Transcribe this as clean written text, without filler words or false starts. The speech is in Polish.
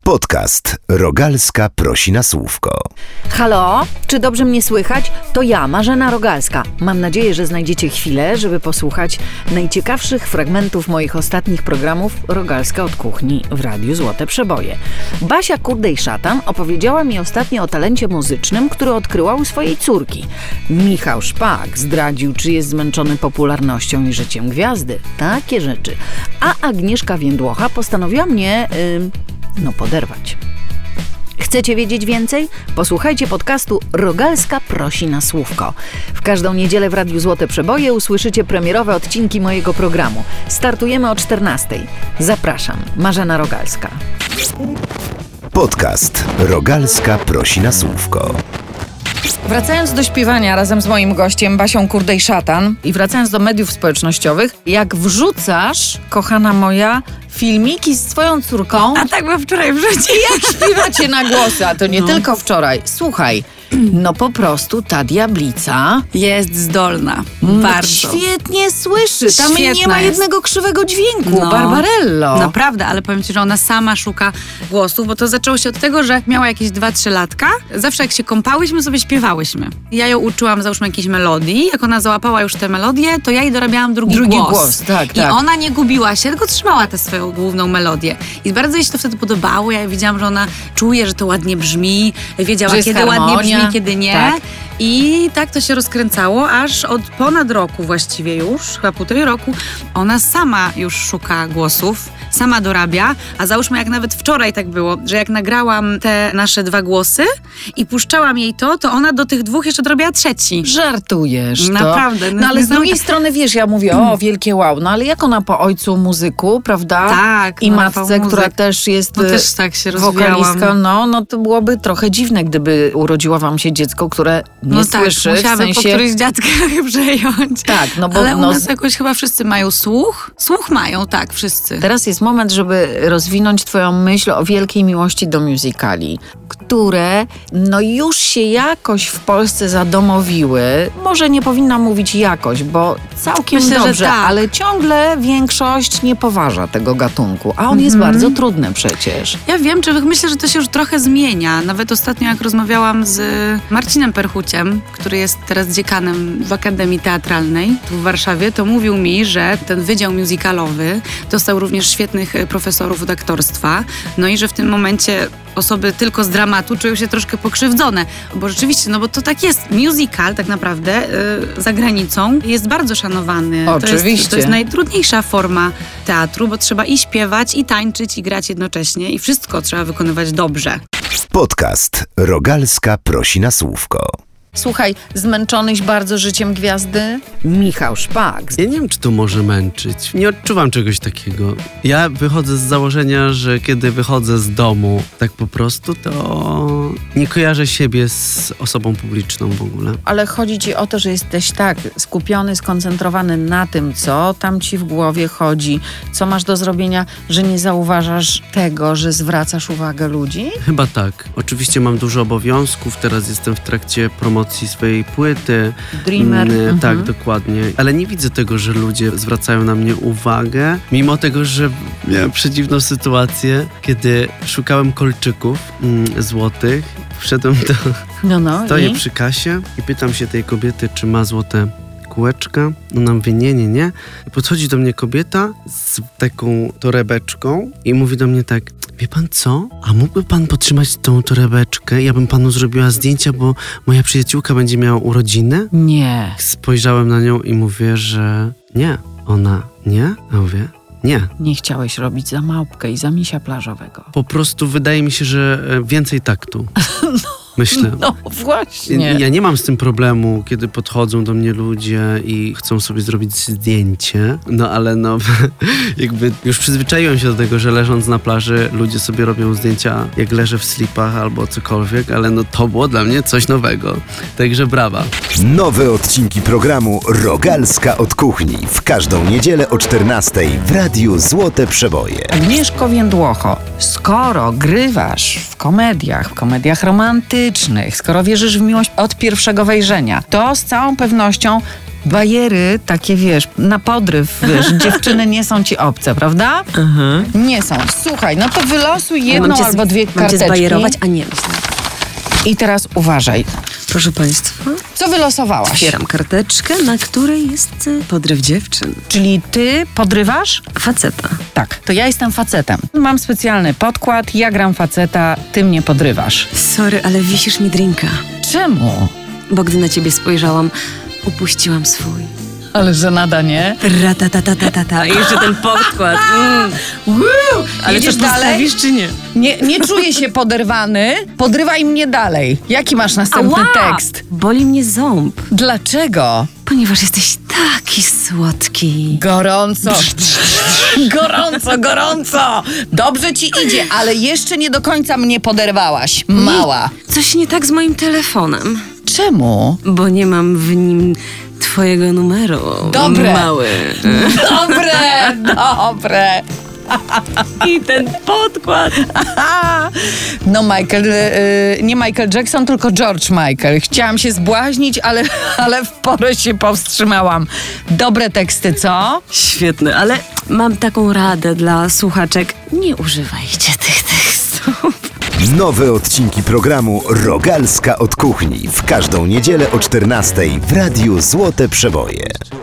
Podcast Rogalska prosi na słówko. Halo, czy dobrze mnie słychać? To ja, Marzena Rogalska. Mam nadzieję, że znajdziecie chwilę, żeby posłuchać najciekawszych fragmentów moich ostatnich programów Rogalska od kuchni w Radiu Złote Przeboje. Basia Kurdej-Szatan opowiedziała mi ostatnio o talencie muzycznym, który odkryła u swojej córki. Michał Szpak zdradził, czy jest zmęczony popularnością i życiem gwiazdy. Takie rzeczy. A Agnieszka Więdłocha postanowiła mnie... poderwać. Chcecie wiedzieć więcej? Posłuchajcie podcastu Rogalska prosi na słówko. W każdą niedzielę w Radiu Złote Przeboje usłyszycie premierowe odcinki mojego programu. Startujemy o 14:00. Zapraszam, Marzena Rogalska. Podcast Rogalska prosi na słówko. Wracając do śpiewania razem z moim gościem Basią Kurdej-Szatan i wracając do mediów społecznościowych, jak wrzucasz, kochana moja, filmiki z twoją córką... A tak, bo wczoraj wrzuciłam. Jak śpiewacie na głosy, a to nie tylko wczoraj. Słuchaj, po prostu ta diablica... Jest zdolna. Bardzo. Świetnie słyszy. Tam Świetna nie ma jest. jednego krzywego dźwięku. Barbarello. Naprawdę, ale powiem ci, że ona sama szuka głosów, bo to zaczęło się od tego, że miała jakieś 2-3 latka. Zawsze jak się kąpałyśmy, sobie śpiewałyśmy. Ja ją uczyłam, załóżmy, jakiejś melodii. Jak ona załapała już tę melodię, to ja jej dorabiałam drugi głos. Tak. I ona nie gubiła się, tylko trzymała tę swoją główną melodię. I bardzo jej się to wtedy podobało. Ja widziałam, że ona czuje, że to ładnie brzmi. Wiedziała, kiedy ładnie brzmi, kiedy nie. Tak. I tak to się rozkręcało, aż od ponad roku właściwie już, chyba 1,5 roku, ona sama już szuka głosów, sama dorabia, a załóżmy, jak nawet wczoraj tak było, że jak nagrałam te nasze 2 głosy i puszczałam jej to ona do tych 2 jeszcze dorobiła 3. Żartujesz to. Naprawdę. No ale z drugiej strony, wiesz, ja mówię, wielkie wow, ale jak ona po ojcu muzyku, prawda? Tak. I matce, która też jest też tak się rozwijałam. Wokalistka, no to byłoby trochę dziwne, gdyby urodziło wam się dziecko, które nie słyszy. Musiałaby w sensie... po któryś dziadkach przejąć. Tak, bo... Ale u nas jakoś chyba wszyscy mają słuch. Słuch mają, tak, wszyscy. Teraz jest moment, żeby rozwinąć twoją myśl o wielkiej miłości do musicali, które już się jakoś w Polsce zadomowiły. Może nie powinnam mówić jakoś, bo całkiem Myślę, dobrze, że tak. ale ciągle większość nie poważa tego gatunku, a on jest bardzo trudny przecież. Ja wiem, myślę, że to się już trochę zmienia. Nawet ostatnio, jak rozmawiałam z Marcinem Perchuciem, który jest teraz dziekanem w Akademii Teatralnej tu w Warszawie, to mówił mi, że ten wydział musicalowy dostał również świetnych profesorów od aktorstwa, i że w tym momencie osoby tylko z dramatu czują się troszkę pokrzywdzone, bo rzeczywiście, bo to tak jest. Musical tak naprawdę za granicą jest bardzo szanowany. Oczywiście. To jest najtrudniejsza forma teatru, bo trzeba i śpiewać, i tańczyć, i grać jednocześnie i wszystko trzeba wykonywać dobrze. Podcast Rogalska prosi na słówko. Słuchaj, zmęczonyś bardzo życiem gwiazdy? Michał Szpak. Ja nie wiem, czy to może męczyć. Nie odczuwam czegoś takiego. Ja wychodzę z założenia, że kiedy wychodzę z domu tak po prostu, to nie kojarzę siebie z osobą publiczną w ogóle. Ale chodzi ci o to, że jesteś tak skupiony, skoncentrowany na tym, co tam ci w głowie chodzi, co masz do zrobienia, że nie zauważasz tego, że zwracasz uwagę ludzi? Chyba tak. Oczywiście mam dużo obowiązków. Teraz jestem w trakcie promocji swojej płyty. Dreamer. Tak, dokładnie. Ale nie widzę tego, że ludzie zwracają na mnie uwagę. Mimo tego, że miałem przedziwną sytuację, kiedy szukałem kolczyków złotych. Wszedłem stoję przy kasie i pytam się tej kobiety, czy ma złote kółeczka. Ona mówi nie. I podchodzi do mnie kobieta z taką torebeczką i mówi do mnie tak: wie pan co? A mógłby pan potrzymać tą torebeczkę? Ja bym panu zrobiła zdjęcia, bo moja przyjaciółka będzie miała urodziny. Nie. Spojrzałem na nią i mówię, że nie. Ona nie? A mówię, nie. Nie chciałeś robić za małpkę i za misia plażowego. Po prostu wydaje mi się, że więcej taktu. Myślę. No właśnie. Ja nie mam z tym problemu, kiedy podchodzą do mnie ludzie i chcą sobie zrobić zdjęcie, ale jakby już przyzwyczaiłem się do tego, że leżąc na plaży ludzie sobie robią zdjęcia, jak leżę w slipach albo cokolwiek, ale to było dla mnie coś nowego. Także brawa. Nowe odcinki programu Rogalska od kuchni w każdą niedzielę o 14:00 w Radiu Złote Przeboje. Agnieszko Więdłocho, skoro grywasz w komediach romantycznych, skoro wierzysz w miłość od pierwszego wejrzenia, to z całą pewnością bajery takie, wiesz, na podryw, wiesz, dziewczyny nie są ci obce, prawda? Nie są. Słuchaj, no to wylosuj jedną albo dwie karteczki. Mam cię zbajerować, a nie myślę. I teraz uważaj. Proszę państwa. Co wylosowałaś? Otwieram karteczkę, na której jest podryw dziewczyn. Czyli ty podrywasz? Faceta. Tak, to ja jestem facetem. Mam specjalny podkład, ja gram faceta, ty mnie podrywasz. Sorry, ale wisisz mi drinka. Czemu? Bo gdy na ciebie spojrzałam, upuściłam swój. Ale żenada, nie? Ratatatatata. I jeszcze ten podkład. Ale Jedziesz coś dalej? postawisz, czy nie? Nie czuję się poderwany. Podrywaj mnie dalej. Jaki masz następny tekst? Boli mnie ząb, Dlaczego? ponieważ jesteś taki słodki. Gorąco. Gorąco. Dobrze ci idzie, ale jeszcze nie do końca mnie poderwałaś. Mała. Coś nie tak z moim telefonem, Czemu? bo nie mam w nim twojego numeru. Dobre. Mały. Dobre. I ten podkład. No nie Michael Jackson, tylko George Michael. Chciałam się zbłaźnić, ale w porę się powstrzymałam. Dobre teksty, co? Świetne, ale mam taką radę dla słuchaczek. Nie używajcie tych tekstów. Nowe odcinki programu Rogalska od kuchni w każdą niedzielę o 14:00 w Radiu Złote Przeboje.